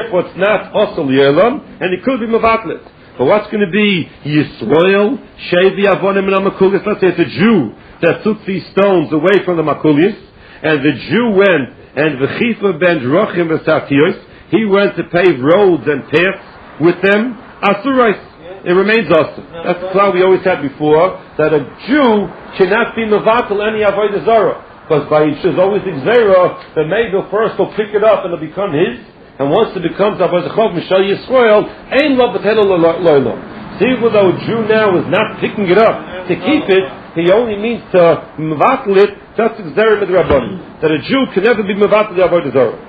therefore it's not Osel Yerlam, and it could be Mavatlet. But what's going to be Yisrael, Shevi Avonim and Makulis? Let's say it's a Jew that took these stones away from the Makulis, and the Jew went, and V'chifa ben Drochim v'Satiyos, he went to pave roads and paths with them, Asurais. It remains awesome. That's the cloud we always had before, that a Jew cannot be Mavatal any Avodah Zarah. Because by there's always Xera, the maybe first will pick it up and it'll become his, and once it becomes Avodah Chov Mishal Yisrael, Ein Lo B'Telo Loilo. See, even though a Jew now is not picking it up to keep it, he only means to Mavatal it, that's Xera Midrabanan. That a Jew can never be Mavatal the Avodah Zarah.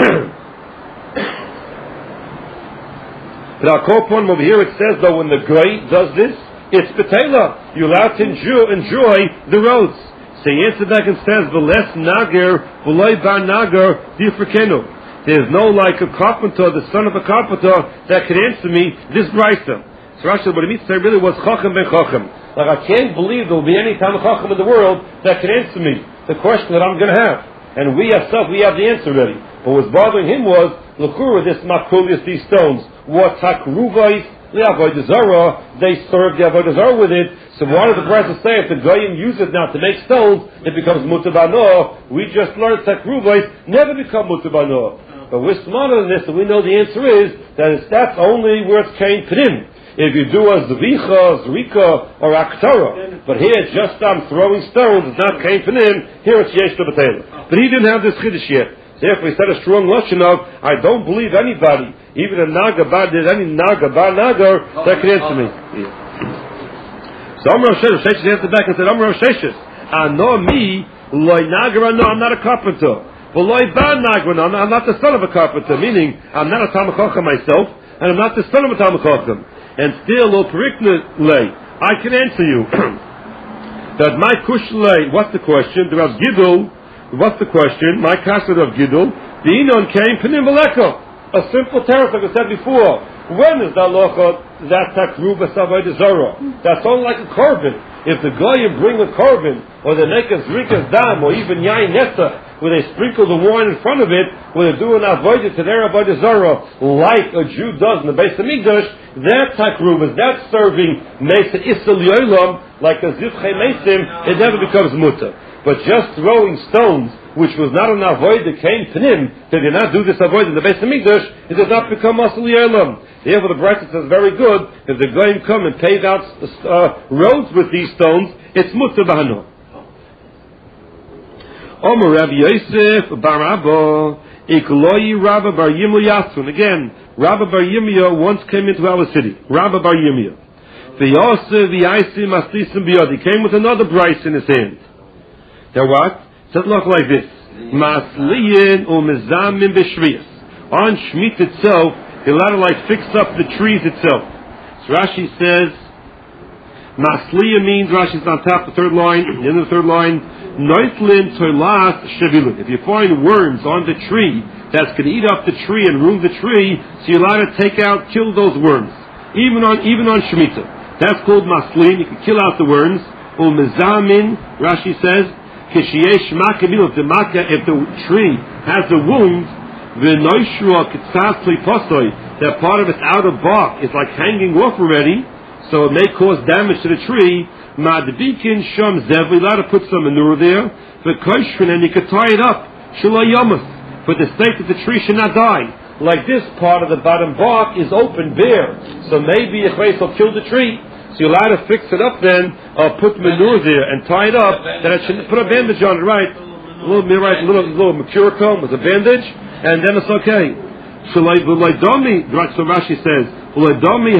But our core point over here, it says though when the Goy does this, it's B'Tela. You're allowed to enjoy the roads. So he answers back and says, "V'les nager, v'loy bar nager, difrakenu." There's no like a carpenter, the son of a carpenter, that can answer me this brayta. So Rashi, what it means to say really was chacham ben chacham. Like I can't believe there will be any time chacham in the world that can answer me the question that I'm going to have. And we ourselves, we have the answer already. But what was bothering him was l'kura this makulius, these stones, what takruvais. They served the Avodah Zarah with it. So why did the Brisa say if the Goyim use it now to make stones, it becomes mutar b'anoah? We just learned that Takruvos never become mutar b'anoah. But we're smarter than this, and we know the answer is that that's only where it's kain pnim. If you do a zvicha, zrika, or aktara, but here it's just throwing stones, it's not kain pnim. Here it's yesh b'tela. But he didn't have this chiddush yet. Therefore, he said a strong lashon of, I don't believe anybody, even a naga bar, there's any naga bar nagar that can answer me. So Amar Rosh Hashanah answered back and said, Amar Rosh Hashanah, I know me, loy nagar, no, I'm not a carpenter. Well, loy bar nagar, no, I'm not the son of a carpenter, meaning I'm not a Talmid Chacham myself, and I'm not the son of a Talmid Chacham. And still, lo perikna lay, I can answer you. That my kush lay, what's the question? The Rav Gidul, what's the question? My kasher of Gidul, the Inon came Penim Veleko. A simple terrace, like I said before. When is that locha that takruva Avodah Zarah? That's only like a korban. If the goyim bring a korban, or they make a zrikas dam, or even yain nesa, where they sprinkle the wine in front of it, where they do an avodah to their Avodah Zarah, like a Jew does in the Beis Hamikdash, that takruva, that serving mesa isel yolam, like a zivchei mesim, it never becomes mutar. But just throwing stones, which was not an avoid that came pnim, they did not do this avoid in the Beis Hamikdash, it does not become asli yelam. Therefore, the Brisa says very good. If the goyim come and pave out roads with these stones, it's mutar b'hano. Omer Rabbi Yosef bar Abba ikloyi Rabba bar Yirmiyah Yasun. Again, Rabba bar Yirmiyah once came into our city. Rabba bar Yirmiyah. He came with another Brisa in his hand. Now what? It says look like this. Masliyin u'mezamin b'shviyas. On Shemitah itself, they're allowed to like fix up the trees itself. So Rashi says, Masliyin means, Rashi's on top of the third line, the end of the third line, Noitlin toilas shevilun. If you find worms on the tree, that's going to eat up the tree and ruin the tree, so you're allowed to kill those worms. Even on Shemitah. That's called Masliyin, you can kill out the worms. U'mezamin, Rashi says, if the tree has a wound, that part of its outer bark is like hanging off already, so it may cause damage to the tree. We're allowed to put some manure there, and you can tie it up, for the sake that the tree should not die. Like this part of the bottom bark is open, bare, so maybe a place will kill the tree. So you're allowed to fix it up then, put manure there and tie it up, then it should put a bandage on it, right? A little mercurochrome with a bandage, and then it's okay. So Rashi says, God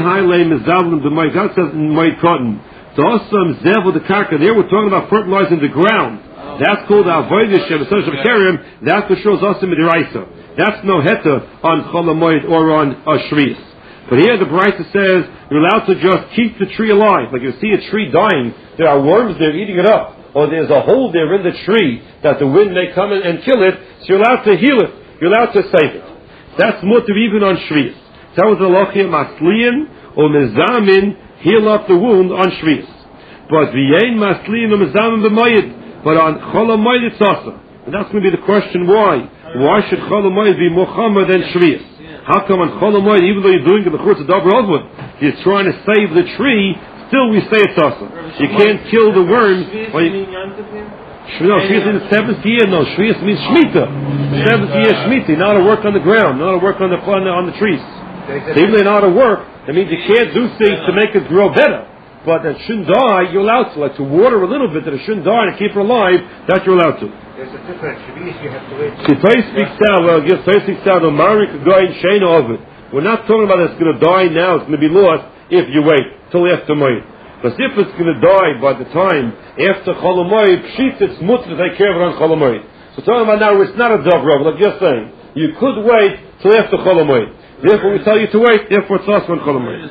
says in my cotton, there we're talking about fertilizing the ground. That's called avodah she'em. That's what shows us in Midiraisa. That's no heta on Cholamoid or on Shvius. But here the Brisa says you're allowed to just keep the tree alive. Like you see a tree dying, there are worms there eating it up, or there's a hole there in the tree that the wind may come in and kill it, so you're allowed to heal it, you're allowed to save it. That's mutar even on Shvius. That was the lochia masliyin or mezamin, heal up the wound on Shvius. But v'yein masliyin or mezamin b'moyed, but on chol hamoyed it's also. And that's going to be the question why. Why should chol hamoyed be more chomer than Shvius? How come on Chol Hamoed, even though you're doing it the Chutz Davar Ovud, you're trying to save the tree, still we say it's awesome. You can't kill the worm. No, Shvius in the 7th year. No, Shvius means Shemitah. 7th year Shemitah. You're not to work on the ground, not to work on the trees. So even though you're not to work, that means you can't do things to make it grow better. But that shouldn't die, you're allowed to. Like to water a little bit that it shouldn't die and keep it alive, that you're allowed to. There's a difference. Shvius you have to wait. Tzitay speaks out, well, yes, Tzitay speaks out, Omari Kagoy and Shena of it. We're not talking about it's going to die now, it's going to be lost if you wait till after Moed. Because if it's going to die by the time after Chol Hamoed, Pshit, it's mutter to take care of it on Chol Hamoed. So talking about now, it's not a Davar, like you're saying. You could wait till after Chol Hamoed. Therefore, we tell you to wait, therefore it's also on Chol Hamoed.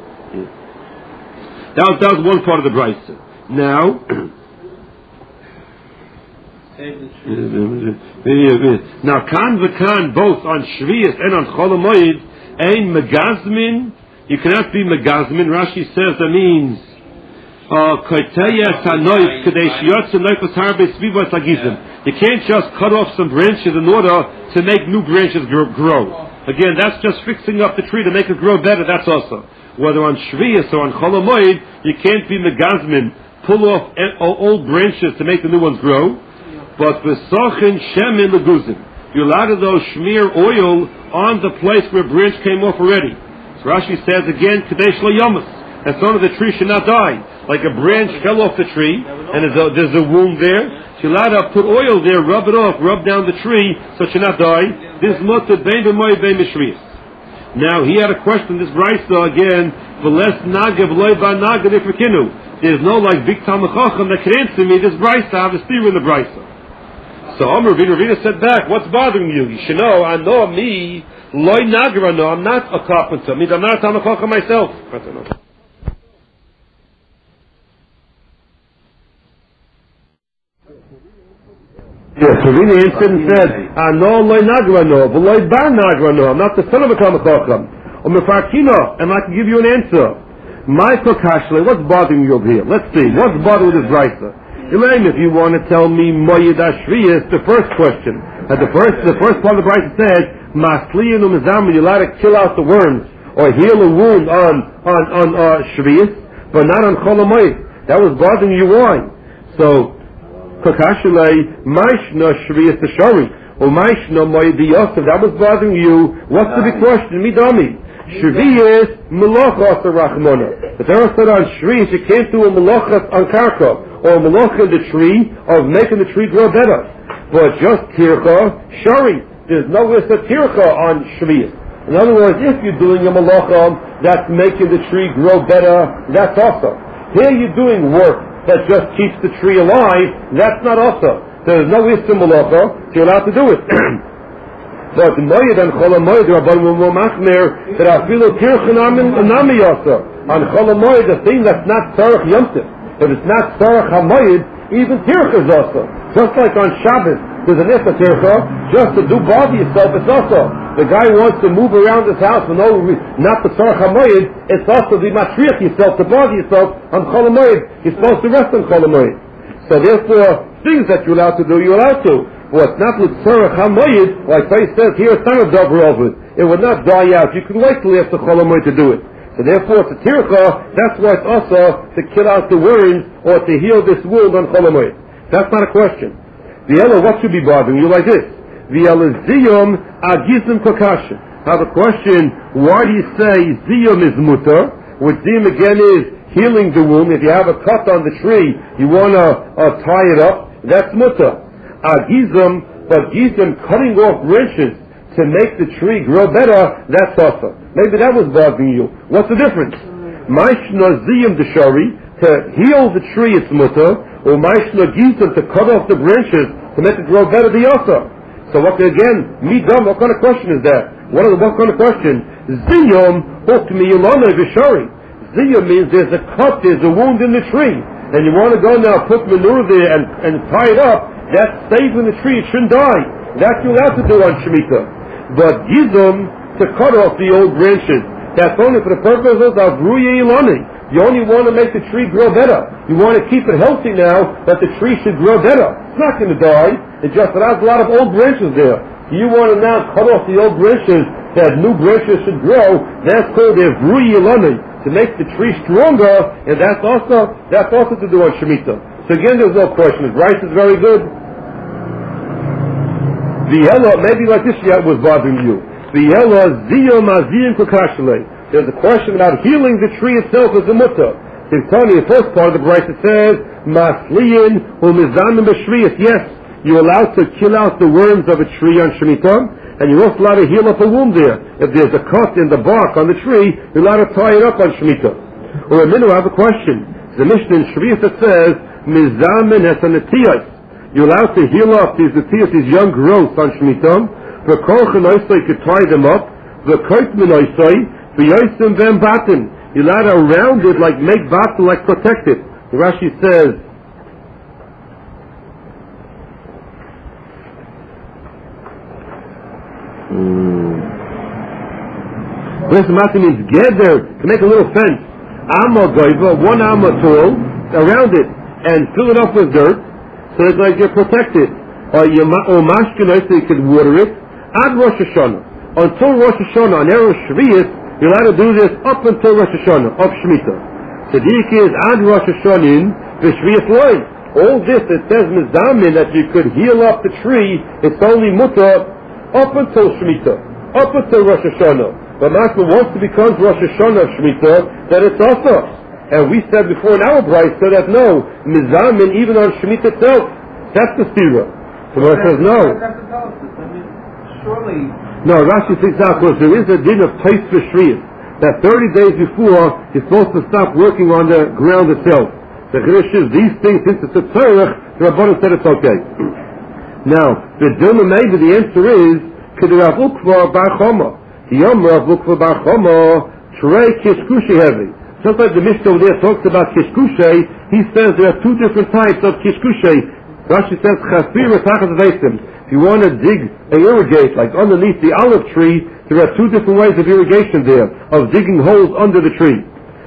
That was one part of the Brisa. Now, Kan v'Kan, both on Shvius and on Chol Hamoed, ein Megazmin, you cannot be Megazmin. Rashi says that means, you can't just cut off some branches in order to make new branches grow. Again, that's just fixing up the tree to make it grow better. That's also whether on Shvius or on Chol Hamoed, you can't be Megazmin, pull off old branches to make the new ones grow. But v'sochin shemin leguzim, you're allowed to though smear oil on the place where a branch came off already. So Rashi says again, kadesh lo yamas, that some of the tree should not die. Like a branch fell off the tree, and there's a wound there. You're allowed to put oil there, rub it off, rub down the tree, so it should not die. This mutter bein b'moed bein mishrius. Now he had a question. This brisa again, v'les naga v'loy ba naga nifrekinu. There's no like big Talmud Chacham that can answer me. This brisa, I have a steer in the brisa. So Ravina said back, what's bothering you? You should know, I know me, loy naga, no, I'm not a carpenter. I mean, I'm not a Talmud Chacham myself. Yes, Ravina answered and said, I know loy nagra no, but loy bar nagra no. I'm not the son of a Talmud Chacham. Or mefarkino, and I can give you an answer. Michael Kashle, what's bothering you over here? Let's see, what's bothering with this brisa? Elaine, if you want to tell me Moed Ashviyas, the first question. The first part of the brisa says, Masliyin umizam, you're allowed to kill out the worms or heal a wound on Shviyas, but not on Chol Hamoed. That was bothering you. Why? So Kakashulei, Maishna Shviyas Tashari, or Maishna Moed Yosef, that was bothering you. What's the big question? Midami. Shviyas Melochas Rachmona. The Torah said on Shviyas you can't do a Melochas on Karka, or a Melocha in the tree, of making the tree grow better. But just Tircha, Shari. There's no Tircha on Shviyas. In other words, if you're doing a Melocha that's making the tree grow better, that's awesome. Here you're doing work that just keeps the tree alive, that's not awesome. There's no Istim Melocha, so you're allowed to do it. But Moed and Chol Hamoed, Rabban Machmer, that I feel a Tircha Nami Yasa. On Chol Hamoed, the thing that's not Tzarech Yomtiv. If it's not Tzarech HaMoed, even Tircha is also. Just like on Shabbos, there's an Issa Tircha, just to do bother yourself, it's also. The guy wants to move around his house for no reason, not the Tzarech HaMoed, it's also the matriach yourself, to bother yourself on Chol Hamoed. You're supposed to rest on Chol Hamoed. So therefore, things that you're allowed to do, you're allowed to. But it's not with Tzarech HaMoed, like Faith says here, it's not a Davar Ovud. It would not die out. You can wait till after Chol Hamoed to do it. So therefore, it's a tircha, that's why it's also to kill out the worms or to heal this wound on Chol Hamoed. That's not a question. The Ella, what should be bothering you like this? The Ella ziyum agizim kokashin. Now the question, why do you say ziyum is mutter? Which ziyum again is healing the wound. If you have a cut on the tree, you want to tie it up, that's mutter. Agizim, but gizim cutting off branches to make the tree grow better, that's awesome. Maybe that was bothering you. What's the difference? Maishna ziyim deshari, to heal the tree it's mutter, or maishna gizim, to cut off the branches to make it grow better, the also. So what again, midam, what kind of question is that? What kind of question? Ziyum hukmi yilana v'shari. Ziyum means there's a cut, there's a wound in the tree, and you want to go now put manure there and tie it up. That's saving the tree, it shouldn't die. That you'll have to do on Shemitah. But gizum, to cut off the old branches, that's only for the purposes of ruye ilani. You only want to make the tree grow better. You want to keep it healthy now, that the tree should grow better. It's not going to die. It just has a lot of old branches there. You want to now cut off the old branches that new branches should grow. That's called Evrui Yilani, to make the tree stronger, and that's also to do on Shemitah. So again, there's no question. The rice is very good. The Ella, maybe like this was bothering you. The Ella Zio Mazin Kukashale. There's a question about healing the tree itself as a mutter. In the first part of the rice it says Masliyin Umizanim B'Shrius. Yes, you're allowed to kill out the worms of a tree on Shemitah, and you're also allowed to heal up a wound there. If there's a cut in the bark on the tree, you're allowed to tie it up on Shemitah. Or a minute, I have a question. The Mishnah in Shrius that says Mizamin Esanetiyos. You're allowed to heal up these young growths on Shemitah. The Korchen Oisai could tie them up. The Koitman Oisai, the Yoisim Vem Batin. You're allowed to round it, like make batin, like protect it. The Rashi says, This Batin means gather, to make a little fence. Amma Goiva, 1 amma tall, around it, and fill it up with dirt. So it's like you're protected. Or mashkinoi, so you can water it. Ad Rosh Hashanah. Until Rosh Hashanah, on Erev Shvius, you're allowed to do this up until Rosh Hashanah, of Shemitah. Tzedek is Ad Rosh Hashanah, V'Shvius Loi. All this, it says Mizamin, that you could heal up the tree, it's only mutter up until Shemitah, up until Rosh Hashanah. But Mashma, once it becomes Rosh Hashanah of Shemitah, then it's also. And we said before in our Bryce that no, Mizamin even on Shemitah itself, that's the Sira. So it says no. Surely. No, Rashi thinks out because there is a din of Tais V'Shriyas, that 30 days before you're supposed to stop working on the ground itself. The Chiddush is these things, since it's a Tzorech, the Rabbanan said it's okay. Now, the Dilma maybe the answer is K'Rav Ukva Bar Choma. The Yom Rav Ukva Bar Choma Trei Kishkushi Heavy. Just like the Mishnah over there talks about Kishkushay, he says there are 2 different types of Kishkushay. Rashi says Chafir Tachas Veisim. If you want to dig and irrigate, like underneath the olive tree, there are 2 different ways of irrigation there, of digging holes under the tree.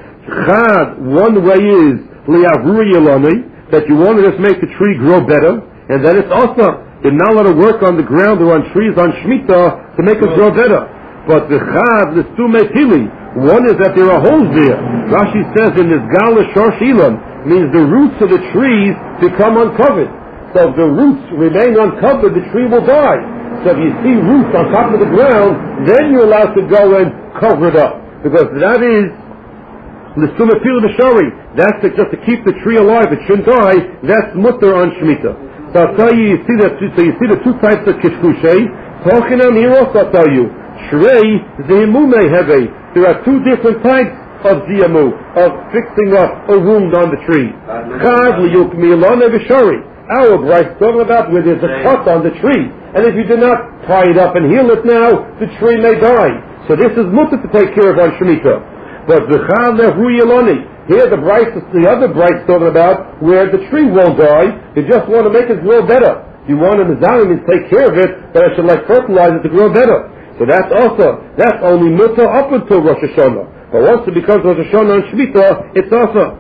Chad, one way is Liavuri Yelani, that you want to just make the tree grow better, and then it's also, you're not allowed to work on the ground or on trees on Shemitah to make it grow better. But the Chad, the Stume Pili, one is that there are holes there. Rashi says in this Gala Shorsh Ilan, means the roots of the trees become uncovered. So if the roots remain uncovered, the tree will die. So if you see roots on top of the ground, then you're allowed to go and cover it up. Because that is the Stume Pili B'Shari. That's just to keep the tree alive, it shouldn't die. That's mutter on Shemitah. So I'll tell you, you see the 2 types of Kishkushay. Tochinam here also I'll tell you. Shrei Zehimume Heve. There are 2 different types of Ziyamu, of fixing up a wound on the tree. Chad Liyuk Milana V'Shari. Our Bryce talking about where there's a cut on the tree. And if you do not tie it up and heal it now, the tree may die. So this is mutter to take care of on Shemitah. But the Chad Lehru Yelani, here the other Bryce talking about where the tree won't die, you just want to make it grow better. You want to Mizalim and take care of it, but I should like fertilize it to grow better. So that's only mutter up until Rosh Hashanah. But once it becomes Rosh Hashanah and Shemitah, it's also.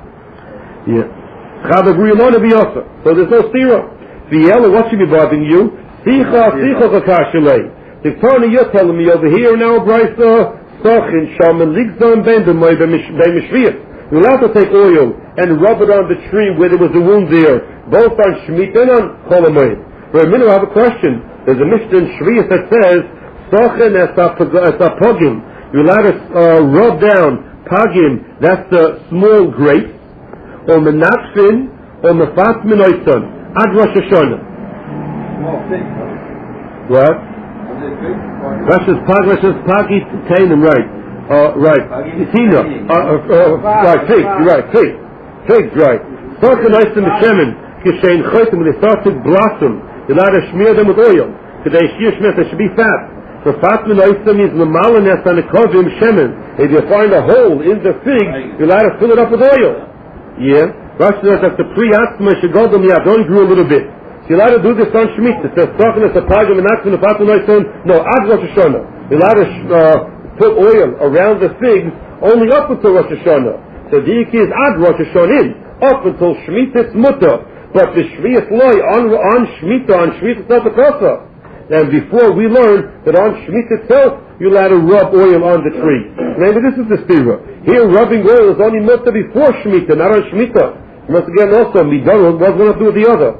Yeah. So there's no stira. V'yela, what should be bothering you? Sicha kakashalei. The Tony, you're telling me over here now, Brisa, Sachin, Shaman, Ligzon, Ben Mishviyat. You're allowed to take oil and rub it on the tree where there was a wound there, both on Shemitah and on Cholamoid. For a minute, I have a question. There's a Mishnah in Shviyat that says, Sachin es a pogim. You're allowed to rub down pagim, that's the small grape, or menatfin, or mefat minoiton, ad Rosh Hashanah. What? Rosh's pagi tainim, right? Right. Tina. Right. Fig. You're right. Figs. Right. Start the nice in the shemen. Kishain chaytim. When they start to blossom, you're allowed to smear them with oil. Today shir shmeh, they should be fat. So fat minoiton means lemalanes on the kovim shemen. If you find a hole in the fig, you're allowed to fill it up with oil. Yeah, Rashi says that the pre-atzma shegodom yad only grew a little bit. So you're allowed to do this on Shemitah. It says talking as a pagam and atzma and fatu noison. No, ad Rosh Hashanah. You're allowed to put oil around the figs only up until Rosh Hashanah. So the is ad Rosh Hashanah up until Shemitah it's mutter. But the Shviyat loy on Shemitah it's not the kosa. And before we learned that on Shemitah itself, you're allowed to rub oil on the tree. Maybe this is the stira. Here, rubbing oil is only mutter before Shemitah, not on Shemitah. Once again, also, Midorot, what's going to do with the other?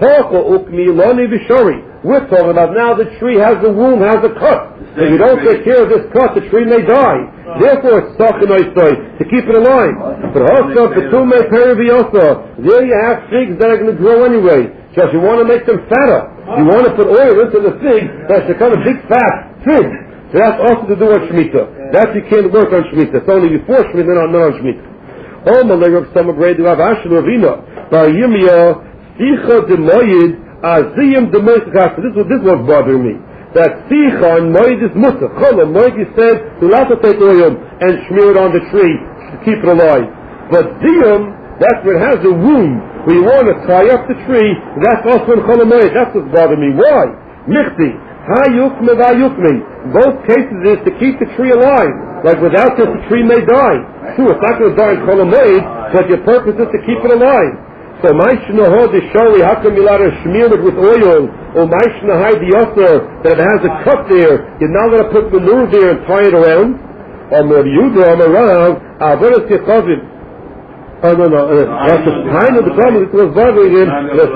We're talking about now the tree has a wound, has a cut. If you don't take care of this cut, the tree may die. Therefore, it's to keep it alive. But also, there you have figs that are going to grow anyway. Just you want to make them fatter. You want to put oil into the fig that's become a big fat fig. So that's also to do with Shemitah. That you can't work on Shemitah. It's only before Shemitah, not on Shemitah. Oh, Malay Rav Sama Grade Rav Asher Ravina Bar Yirmiyah Sicha de Moyed Aziyim de Moyed. This was bothering me. That Sicha and Moyed is mutter. Cholam Moyed, he said, you'll have to take oil and smear it on the tree to keep it alive. But Ziyim, that's where it has a wound, where you want to tie up the tree. That's also in Cholam Moyed. That's what's bothering me. Why? Michti. Ha-yukme va-yukme. Both cases is to keep the tree alive. Like without this, the tree may die. True, it's not going to die in Cholam Moed, but your purpose is to keep it alive. So, Maishnaho de Sholi, how come you let her smear it with oil? Or Maishnahai de Yosser, that it has a cut there. You're not going to put manure there and tie it around. Or Yehuda, or Marav, Avodas Yechavim. Oh, no. That's the kind of the problem that was bothering him. This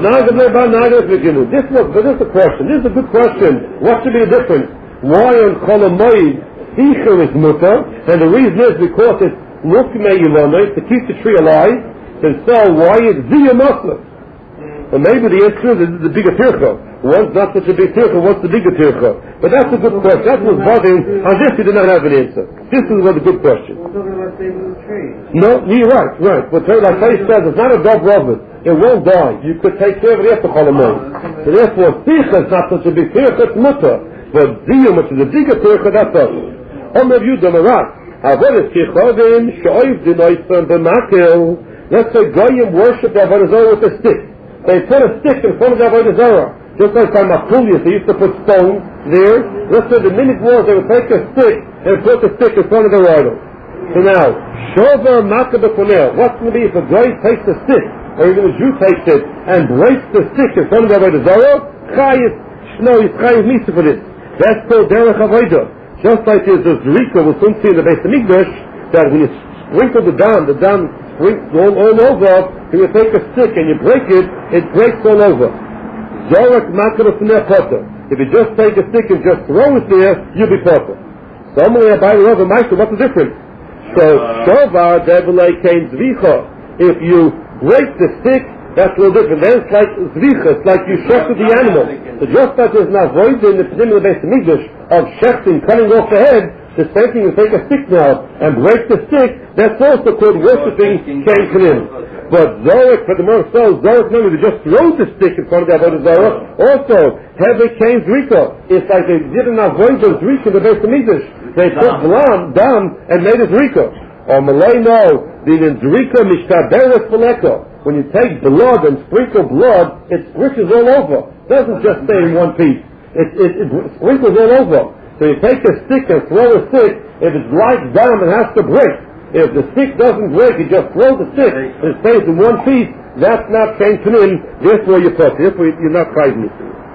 is a question. This is a good question. What should be the difference? Why on Cholam Moed, Sicher is mutter, and the reason is because it's Lukmei Yilonai, to keep the tree alive, and so why is Ziyah Muslim? Well, maybe the answer is this is the bigger tircha. One's not such a big tircha, one's the bigger tircha. But that's a good question. That was bothering. On this he did not have an answer. This was a good question. We're talking about saving the tree. No, you're right. But like Faith says, it's not a dog robber. It won't die. You could take care of it after Cholam Moed. So therefore, Sicha is not such a big tircha, it's mutter. But Ziyah, which is a bigger tircha, that's us. Omer Yudah Marat. Avodas Kichavim Shoiv Dinoisan B'Makel. Let's say Goyim worship the Avodah Zarah with a stick. They put a stick in front of the Avodah Zarah. Just like by Makulias, they used to put stones there. Let's say the minute wars, they would take a stick and put the stick in front of their idol. So now, Shover Makah B'Konel. What's going to be if a guy takes a stick, or even a Jew takes it, and breaks the stick in front of the Avodah Zarah? Chayis Shno, he's Chayis Misa for this. That's called Derech Avodah. Just like there's a Zerika, we'll soon see in the Beis Hamikdash, that when you sprinkle the dam sprinkles all over, and you take a stick and you break it, it breaks all over. Zorak Makar U'Fnei Potter. If you just take a stick and just throw it there, you'll be potter. So I'm going to buy the over Meister, what's the difference? So, Shovar Devilei Kain Zvicha. If you break the stick, that's a little different. Then it's like Zvicha, it's like you shechted the animal. So just like there's not void in the P'nim of the Beis Hamikdash of shechting, cutting off the head, the same thing, you take a stick now and break the stick, that's also called worshipping Kain P'nim. But Zorak, for the more so, Zorak, remember, they just throw the stick in front of the Avodah Zarah. Also, Heve Kain Zrika. It's like they didn't avoid the Zrika in the Beis Hamikdash. They put dam and made it Zrika. Or Malay, no, the Zrika Mishtaberes Faleka. When you take blood and sprinkle blood, it sprinkles all over. It doesn't just stay in one piece. It sprinkles all over. So you take a stick and throw a stick. If it glides down, it has to break. If the stick doesn't break, you just throw the stick and it stays in one piece. That's not Kain P'nim. Therefore you're put. Therefore you're not Chayim.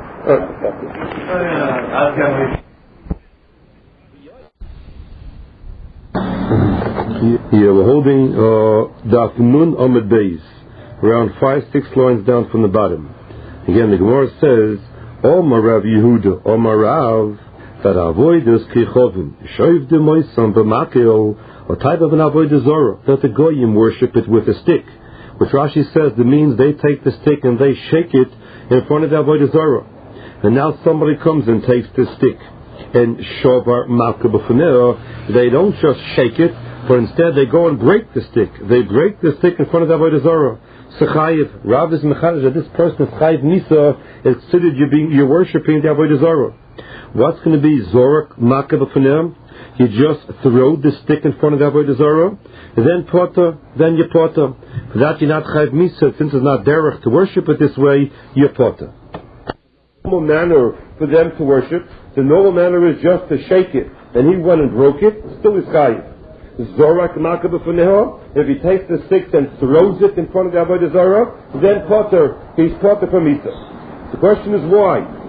Yeah, we're holding Daf Nun Amud Beis, around 5-6 lines down from the bottom. Again, the Gemara says, Omar Rav Yehuda, Omar Rav, that avoidus kichovim, shoiv de moisam b'makel, a type of an avodah zorah, that the goyim worship it with a stick, which Rashi says that means they take the stick and they shake it in front of the avodah zorah. And now somebody comes and takes the stick and shovar malka b'funeh, they don't just shake it, but instead they go and break the stick. They break the stick in front of the avodah zorah. Sechayev, Rav is mechadish that this person is chayev nisa, is considered you're worshipping the avodah zorah. What's going to be zorak malka b'funeh? You just throw the stick in front of the avodah zarah, then potter, then you potter. For that you're not chayv misa, since it's not derech to worship it this way, you're potter. The normal manner for them to worship, the normal manner is just to shake it, and he went and broke it, still is chayv. Zorak malka b'funeha, if he takes the stick and throws it in front of the avodah zarah, then potter, he's potter for misa. The question is why?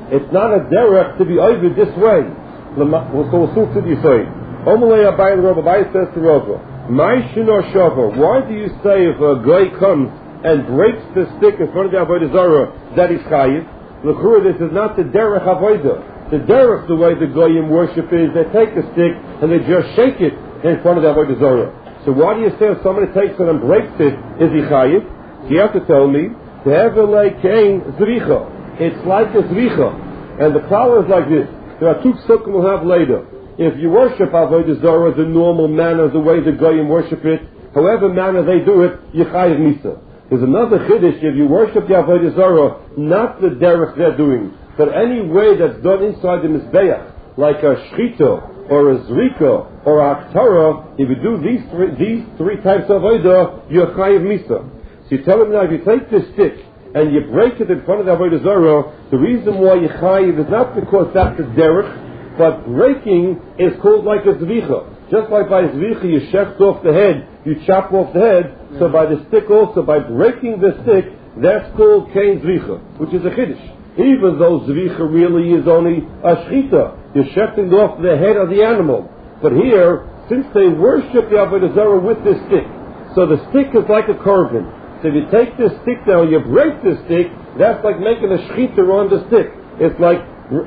It's not a derech to be over this way. So we'll soon to the side. Omalei Abai Rabbi says to Rava, "My shinor shava. Why do you say if a guy comes and breaks the stick in front of the avodah zarah that he's chayiv? L'chura, this is not the derech avodah. The derech, the way the goyim worship is, they take a stick and they just shake it in front of the avodah zarah. So why do you say if somebody takes it and breaks it, is he chayiv? You have to tell me, Tehevelei kain zricha. It's like a zricha. And the klal is like this. There are two psukim we'll have later. If you worship avodah zarah the normal manner, the way the goyim worship it, however manner they do it, you chayiv misa. There's another chiddush, if you worship the avodah zarah, not the derech they're doing, but any way that's done inside the mizbeach, like a shchita, or a zrika, or a aktara, if you do these three types of avodah, you're chayiv misa. So you tell him now, if you take this stick, and you break it in front of the avodah zarah, the reason why you chayiv is not because that's the derech, but breaking is called like a zvicha. Just like by zvicha you shecht off the head, you chop off the head, so by the stick also, by breaking the stick, that's called kain zvicha, which is a chiddush. Even though zvicha really is only a shchita, you're shechting off the head of the animal. But here, since they worship the avodah zarah with this stick, so the stick is like a korban. So if you take this stick now and you break the stick, that's like making a shchita on the stick. It's like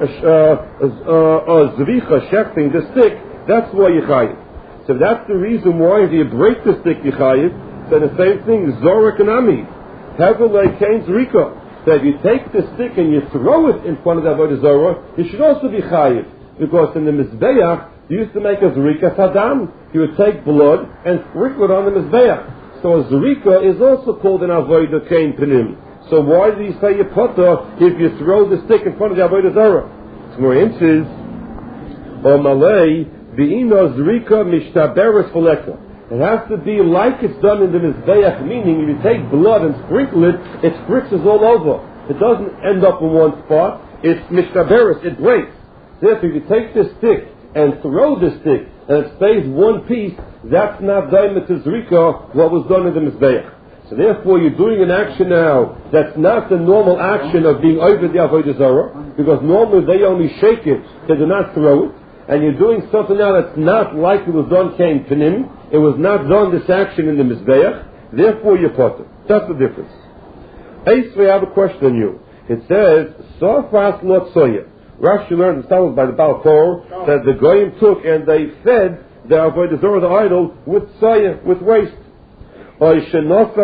zvicha, shechting the stick, that's why you chayiv. So that's the reason why if you break the stick you chayiv. So the same thing, Zorak and Ami. Hevelei kain zrika. So if you take the stick and you throw it in front of the avodah zarah, you should also be chayiv. Because in the mizbeach, you used to make a zrika sadam. You would take blood and sprinkle it on the mizbeach. So a zrika is also called an avodah kain penim. So why do you say you potter if you throw the stick in front of the avodah zarah? It's more inches. Or malay, be'ino zrika mishtaberes foleka. It has to be like it's done in the mizbeach, meaning if you take blood and sprinkle it, it spritzes all over. It doesn't end up in one spot. It's mishtaberes, it breaks. Therefore, if you take this stick and throw the stick and it stays one piece, that's not daima to zrika, what was done in the mizbeach. So therefore, you're doing an action now that's not the normal action of being over the avodah zarah, because normally they only shake it, they do not throw it. And you're doing something now that's not like it was done kain penim. It was not done this action in the mizbeach. Therefore, you're potter. That's the difference. Ace, we have a question on you. It says, Sofas lot soya. Rashi learned the Talmud by the Baal Kor that the goyim took and they fed the avodah zarah, the idol, with soya, with waste. Or else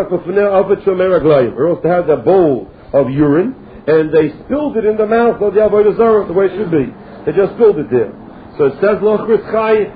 they had a bowl of urine and they spilled it in the mouth of the avodah zarah the way it should be. They just spilled it there. So it says, Lochris Chai,